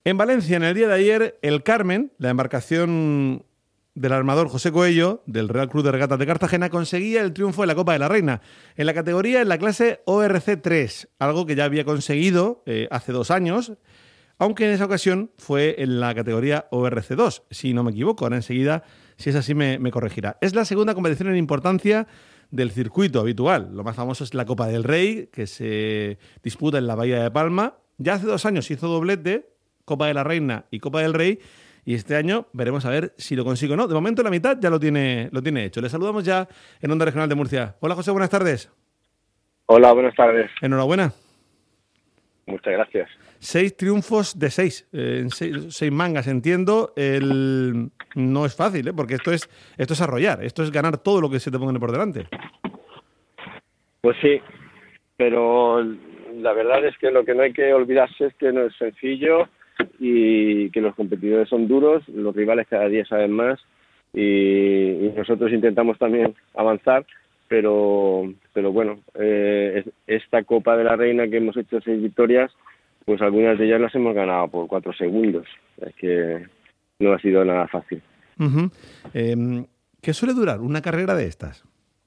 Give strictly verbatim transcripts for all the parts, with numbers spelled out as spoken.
En Valencia, en el día de ayer, el Carmen, la embarcación del armador José Coello, del Real Club de Regatas de Cartagena, conseguía el triunfo en la Copa de la Reina, en la categoría en la clase O R C tres, algo que ya había conseguido eh, hace dos años, aunque en esa ocasión fue en la categoría O R C dos, si no me equivoco. Ahora enseguida, si es así, me, me corregirá. Es la segunda competición en importancia del circuito habitual. Lo más famoso es la Copa del Rey, que se disputa en la Bahía de Palma. Ya hace dos años hizo doblete, Copa de la Reina y Copa del Rey, y este año veremos a ver si lo consigo o no. De momento la mitad ya lo tiene, lo tiene hecho. Le saludamos ya en Onda Regional de Murcia. Hola José, buenas tardes. Hola, buenas tardes. Enhorabuena. Muchas gracias. Seis triunfos de seis, eh, en seis, seis mangas, entiendo. El... No es fácil, ¿eh? Porque esto es, esto es arrollar, esto es ganar todo lo que se te pone por delante. Pues sí, pero la verdad es que lo que no hay que olvidarse es que no es sencillo y que los competidores son duros, los rivales cada día saben más y, y nosotros intentamos también avanzar, pero pero bueno, eh, esta Copa de la Reina que hemos hecho seis victorias, pues algunas de ellas las hemos ganado por cuatro segundos, es que no ha sido nada fácil. Uh-huh. Eh, ¿Qué suele durar una carrera de estas?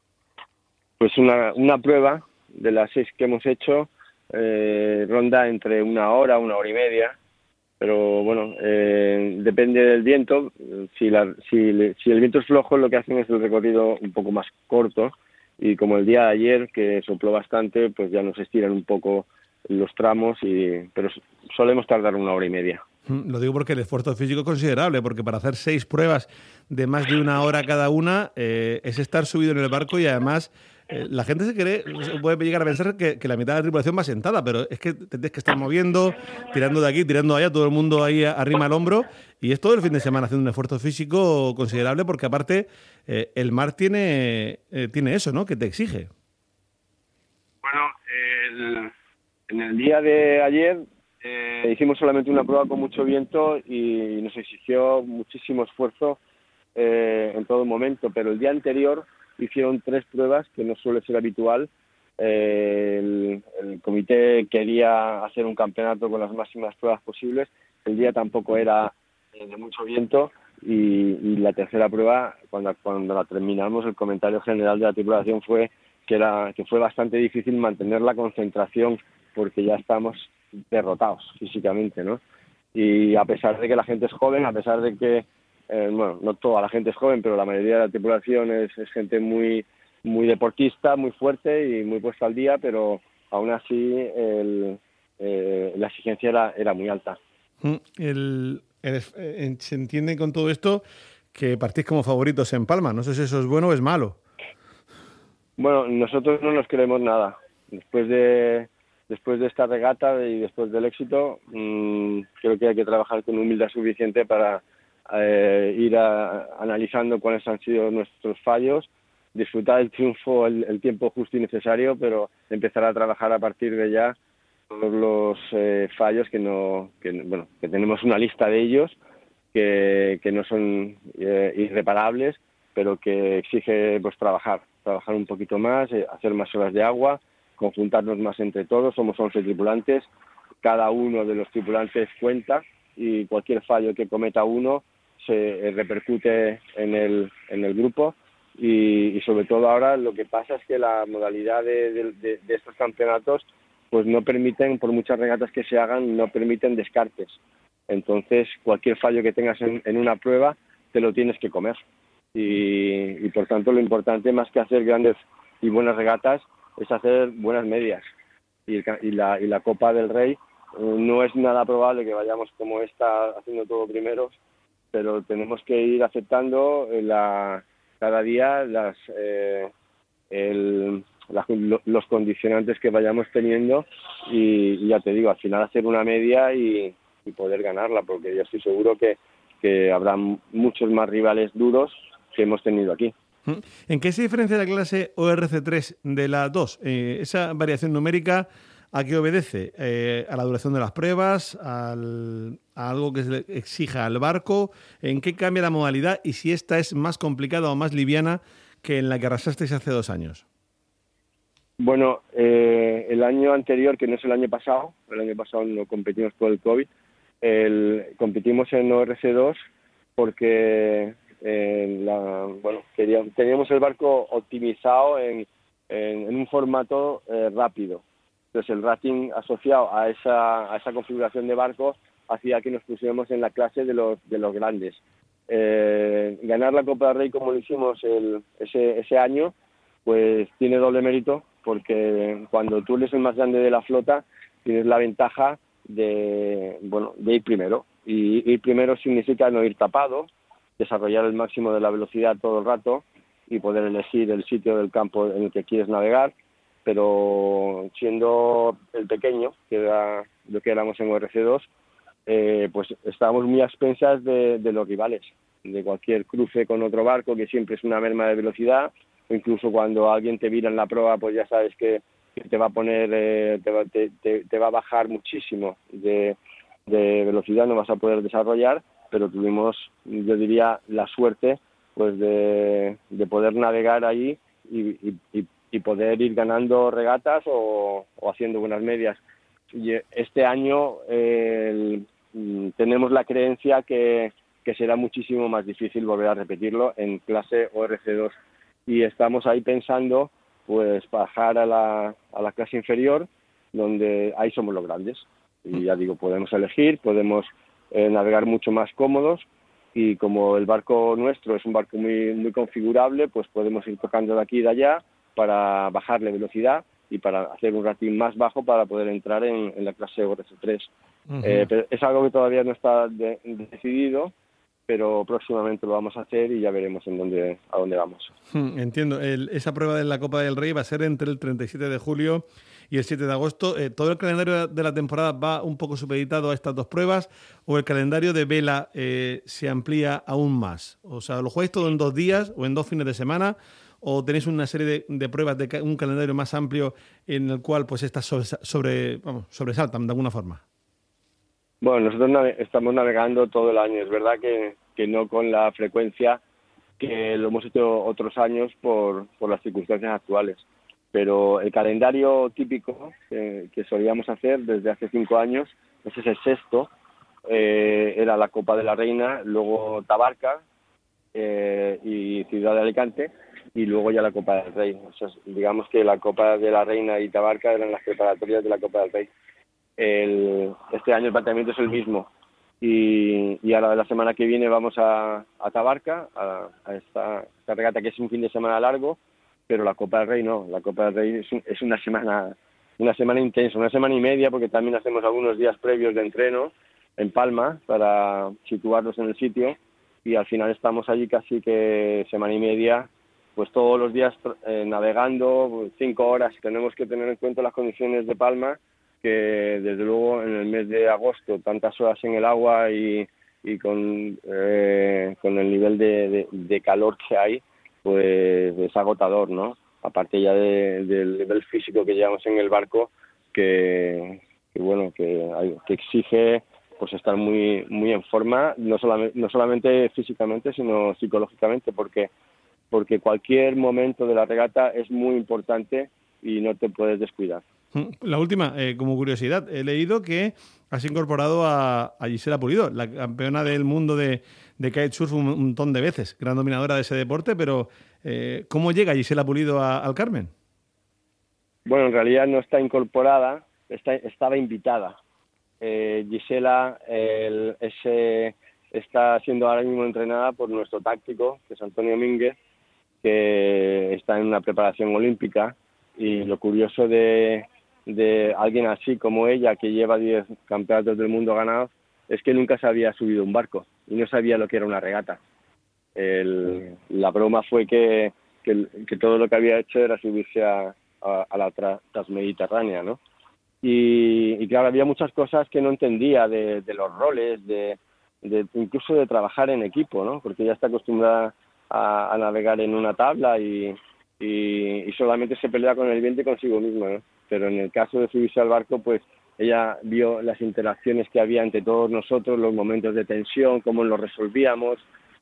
Pues una, una prueba de las seis que hemos hecho eh, ronda entre una hora, una hora y media, pero bueno, eh, depende del viento. Si, la, si, si el viento es flojo, lo que hacen es el recorrido un poco más corto, y como el día de ayer, que sopló bastante, pues ya nos estiran un poco los tramos, y pero solemos tardar una hora y media. Lo digo porque el esfuerzo físico es considerable, porque para hacer seis pruebas de más de una hora cada una eh, es estar subido en el barco, y además eh, la gente se cree, se puede llegar a pensar que, que la mitad de la tripulación va sentada, pero es que tienes que estar moviendo, tirando de aquí, tirando de allá, todo el mundo ahí arrima al hombro, y es todo el fin de semana haciendo un esfuerzo físico considerable, porque aparte eh, el mar tiene, eh, tiene eso, ¿no?, que te exige. Bueno, el, en el día de ayer Eh, hicimos solamente una prueba con mucho viento y nos exigió muchísimo esfuerzo eh, en todo momento, pero el día anterior hicieron tres pruebas, que no suele ser habitual. Eh, el, el comité quería hacer un campeonato con las máximas pruebas posibles. El día tampoco era eh, de mucho viento, y, y la tercera prueba, cuando, cuando la terminamos, el comentario general de la tripulación fue que, era, que fue bastante difícil mantener la concentración, porque ya estamos derrotados físicamente, ¿no? Y a pesar de que la gente es joven, a pesar de que, eh, bueno, no toda la gente es joven, pero la mayoría de la tripulación es, es gente muy muy deportista, muy fuerte y muy puesta al día, pero aún así el, eh, la exigencia era, era muy alta. El, el, el, se entiende con todo esto que partís como favoritos en Palma. No sé si eso es bueno o es malo. Bueno, nosotros no nos creemos nada. Después de Después de esta regata y después del éxito, mmm, creo que hay que trabajar con humildad suficiente para eh, ir a, analizando cuáles han sido nuestros fallos, disfrutar del triunfo el, el tiempo justo y necesario, pero empezar a trabajar a partir de ya todos los eh, fallos que no, que, bueno, que tenemos una lista de ellos, que, que no son eh, irreparables, pero que exige pues trabajar, trabajar un poquito más, eh, hacer más horas de agua, conjuntarnos más entre todos. Somos once tripulantes, cada uno de los tripulantes cuenta, y cualquier fallo que cometa uno se repercute en el, en el grupo, y, y sobre todo ahora lo que pasa es que la modalidad de, de, de, de estos campeonatos pues no permiten, por muchas regatas que se hagan, no permiten descartes. Entonces cualquier fallo que tengas en, en una prueba te lo tienes que comer, y, y por tanto lo importante, más que hacer grandes y buenas regatas, es hacer buenas medias, y, el, y, la, y la Copa del Rey eh, no es nada probable que vayamos como esta haciendo todo primeros, pero tenemos que ir aceptando la, cada día las, eh, el, la, los condicionantes que vayamos teniendo, y, y ya te digo, al final hacer una media y, y poder ganarla, porque yo estoy seguro que, que habrá muchos más rivales duros que hemos tenido aquí. ¿En qué se diferencia la clase O R C tres de la dos? Eh, esa variación numérica, ¿a qué obedece? Eh, ¿A la duración de las pruebas? Al, ¿A algo que se le exija al barco? ¿En qué cambia la modalidad? Y si esta es más complicada o más liviana que en la que arrasasteis hace dos años. Bueno, eh, el año anterior, que no es el año pasado, el año pasado no competimos por el COVID, el, competimos en O R C dos porque eh, la, bueno, queríamos, teníamos el barco optimizado en, en, en un formato eh, rápido. Entonces el rating asociado a esa, a esa configuración de barco hacía que nos pusiéramos en la clase de los, de los grandes. Eh, ganar la Copa del Rey como lo hicimos el, ese, ese año, pues tiene doble mérito, porque cuando tú eres el más grande de la flota tienes la ventaja de, bueno, de ir primero, y ir primero significa no ir tapado, desarrollar el máximo de la velocidad todo el rato y poder elegir el sitio del campo en el que quieres navegar, pero siendo el pequeño, que era lo que éramos en O R C dos, eh, pues estábamos muy a expensas de, de los rivales, de cualquier cruce con otro barco, que siempre es una merma de velocidad, o incluso cuando alguien te vira en la proa, pues ya sabes que, que te va a poner, eh, te, va, te, te, te va a bajar muchísimo de, de velocidad, no vas a poder desarrollar, pero tuvimos, yo diría, la suerte pues de, de poder navegar ahí y, y, y, y poder ir ganando regatas o, o haciendo buenas medias. Y este año eh, el, tenemos la creencia que, que será muchísimo más difícil volver a repetirlo en clase O R C dos, y estamos ahí pensando pues bajar a la, a la clase inferior, donde ahí somos los grandes, y ya digo, podemos elegir, podemos eh, navegar mucho más cómodos, y como el barco nuestro es un barco muy, muy configurable, pues podemos ir tocando de aquí y de allá para bajarle velocidad y para hacer un rating más bajo para poder entrar en, en la clase O R C tres. Uh-huh. Eh, pero es algo que todavía no está de, decidido, pero próximamente lo vamos a hacer y ya veremos en dónde, a dónde vamos. Entiendo. El, esa prueba de la Copa del Rey va a ser entre el treinta y siete de julio y el siete de agosto. Eh, ¿Todo el calendario de la temporada va un poco supeditado a estas dos pruebas o el calendario de vela eh, se amplía aún más? O sea, ¿lo jugáis todo en dos días o en dos fines de semana? ¿O tenéis una serie de, de pruebas de un calendario más amplio en el cual pues estas sobre, sobre, vamos, sobresaltan de alguna forma? Bueno, nosotros nave- estamos navegando todo el año. Es verdad que, que no con la frecuencia que lo hemos hecho otros años por, por las circunstancias actuales. Pero el calendario típico que, que solíamos hacer desde hace cinco años, ese es el sexto, eh, era la Copa de la Reina, luego Tabarca eh, y Ciudad de Alicante, y luego ya la Copa del Rey. O sea, digamos que la Copa de la Reina y Tabarca eran las preparatorias de la Copa del Rey. El, este año el planteamiento es el mismo, y, y ahora la semana que viene vamos a, a Tabarca, a, a esta, esta regata que es un fin de semana largo, pero la Copa del Rey no, la Copa del Rey es, un, es una semana una semana intensa, una semana y media, porque también hacemos algunos días previos de entreno en Palma para situarnos en el sitio, y al final estamos allí casi que semana y media, pues todos los días eh, navegando, cinco horas. Tenemos que tener en cuenta las condiciones de Palma, que desde luego en el mes de agosto, tantas horas en el agua y, y con, eh, con el nivel de, de, de calor que hay, pues es agotador, ¿no? Aparte ya de, del nivel físico que llevamos en el barco, que, que bueno, que, hay, que exige pues estar muy muy en forma, no solamente, no solamente físicamente, sino psicológicamente, porque porque cualquier momento de la regata es muy importante y no te puedes descuidar. La última, eh, como curiosidad, he leído que has incorporado a, a Gisela Pulido, la campeona del mundo de, de kitesurf un, un montón de veces, gran dominadora de ese deporte, pero eh, ¿cómo llega Gisela Pulido a, al Carmen? Bueno, en realidad no está incorporada, está, estaba invitada. Eh, Gisela el, ese, está siendo ahora mismo entrenada por nuestro táctico, que es Antonio Mínguez, que está en una preparación olímpica, y lo curioso de de alguien así como ella, que lleva diez campeonatos del mundo ganados, es que nunca se había subido un barco y no sabía lo que era una regata. El, la broma fue que, que, que todo lo que había hecho era subirse a, a, a la tra, transmediterránea, ¿no? Y, y claro, había muchas cosas que no entendía de, de los roles, de, de incluso de trabajar en equipo, ¿no? Porque ella está acostumbrada a, a navegar en una tabla y, y, y solamente se pelea con el viento y consigo misma, ¿no? Pero en el caso de subirse al barco, pues ella vio las interacciones que había entre todos nosotros, los momentos de tensión, cómo los resolvíamos,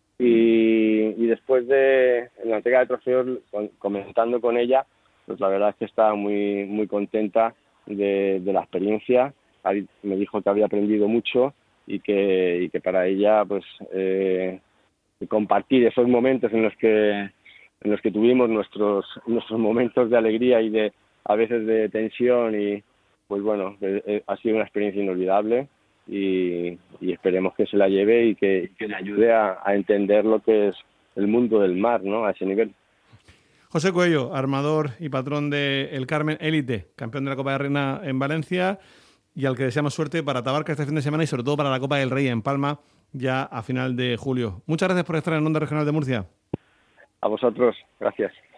y, y después de en la entrega de trofeos, con, comentando con ella, pues la verdad es que estaba muy muy contenta de, de la experiencia. Me dijo que había aprendido mucho y que, y que para ella pues eh, compartir esos momentos en los que en los que tuvimos nuestros nuestros momentos de alegría y de a veces de tensión, y pues bueno, eh, eh, ha sido una experiencia inolvidable, y, y esperemos que se la lleve y que, que le ayude a, a entender lo que es el mundo del mar, ¿no? A ese nivel. José Coello, armador y patrón de El Carmen Élite, campeón de la Copa de Reina en Valencia, y al que deseamos suerte para Tabarca este fin de semana y sobre todo para la Copa del Rey en Palma ya a final de julio. Muchas gracias por estar en Onda Regional de Murcia. A vosotros, gracias.